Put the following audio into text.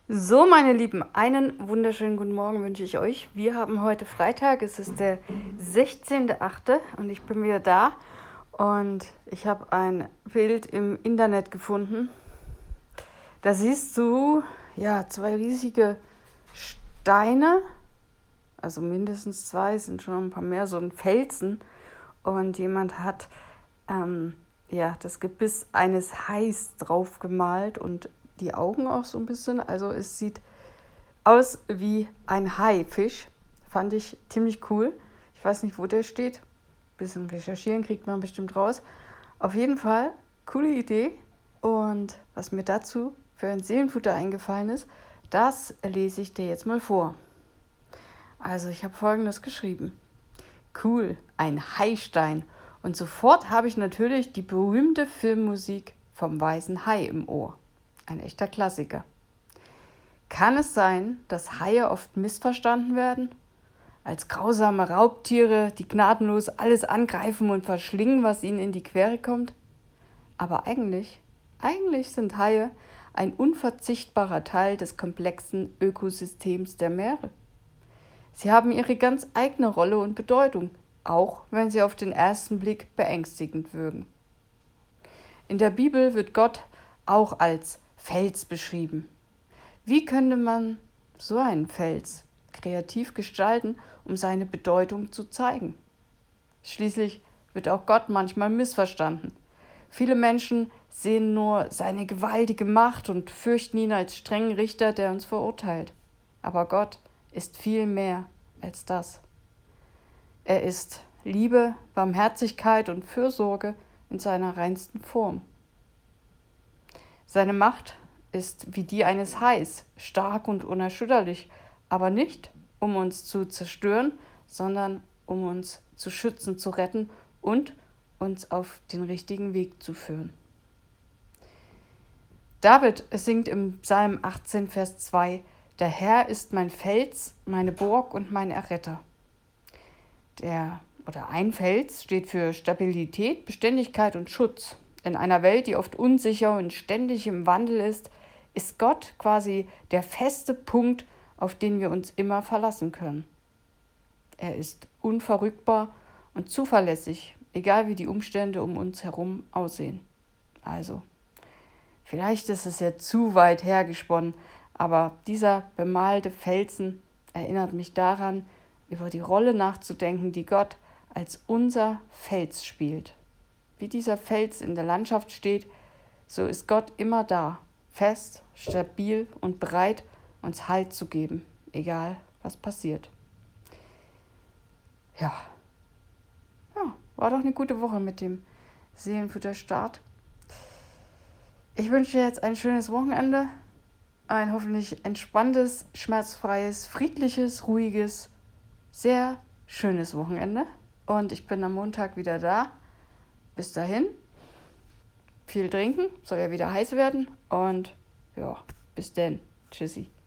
So, meine Lieben, einen wunderschönen guten Morgen wünsche ich euch. Wir haben heute Freitag, es ist der 16.8. und ich bin wieder da. Und ich habe ein Bild im Internet gefunden. Da siehst du, ja, zwei riesige Steine, also mindestens zwei, es sind schon ein paar mehr, so ein Felsen. Und jemand hat ja, das Gebiss eines Hais drauf gemalt und die Augen auch so ein bisschen. Also es sieht aus wie ein Haifisch. Fand ich ziemlich cool. Ich weiß nicht, wo der steht. Bisschen recherchieren kriegt man bestimmt raus. Auf jeden Fall, coole Idee. Und was mir dazu für ein Seelenfutter eingefallen ist, das lese ich dir jetzt mal vor. Also ich habe Folgendes geschrieben. Cool, ein Haistein. Und sofort habe ich natürlich die berühmte Filmmusik vom Weißen Hai im Ohr. Ein echter Klassiker. Kann es sein, dass Haie oft missverstanden werden? Als grausame Raubtiere, die gnadenlos alles angreifen und verschlingen, was ihnen in die Quere kommt? Aber eigentlich sind Haie ein unverzichtbarer Teil des komplexen Ökosystems der Meere. Sie haben ihre ganz eigene Rolle und Bedeutung, auch wenn sie auf den ersten Blick beängstigend wirken. In der Bibel wird Gott auch als Fels beschrieben. Wie könnte man so einen Fels kreativ gestalten, um seine Bedeutung zu zeigen? Schließlich wird auch Gott manchmal missverstanden. Viele Menschen sehen nur seine gewaltige Macht und fürchten ihn als strengen Richter, der uns verurteilt. Aber Gott ist viel mehr als das. Er ist Liebe, Barmherzigkeit und Fürsorge in seiner reinsten Form. Seine Macht ist wie die eines Hais, stark und unerschütterlich, aber nicht, um uns zu zerstören, sondern um uns zu schützen, zu retten und uns auf den richtigen Weg zu führen. David singt im Psalm 18, Vers 2: Der Herr ist mein Fels, meine Burg und mein Erretter. Ein Fels steht für Stabilität, Beständigkeit und Schutz. In einer Welt, die oft unsicher und ständig im Wandel ist Gott quasi der feste Punkt, auf den wir uns immer verlassen können. Er ist unverrückbar und zuverlässig, egal wie die Umstände um uns herum aussehen. Also, vielleicht ist es ja zu weit hergesponnen, aber dieser bemalte Felsen erinnert mich daran, über die Rolle nachzudenken, die Gott als unser Fels spielt. Wie dieser Fels in der Landschaft steht, so ist Gott immer da, fest, stabil und bereit, uns Halt zu geben, egal was passiert. Ja, war doch eine gute Woche mit dem Seelenfutter-Start. Ich wünsche dir jetzt ein schönes Wochenende, ein hoffentlich entspanntes, schmerzfreies, friedliches, ruhiges, sehr schönes Wochenende. Und ich bin am Montag wieder da. Bis dahin, viel trinken, soll ja wieder heiß werden. Und ja, bis denn. Tschüssi.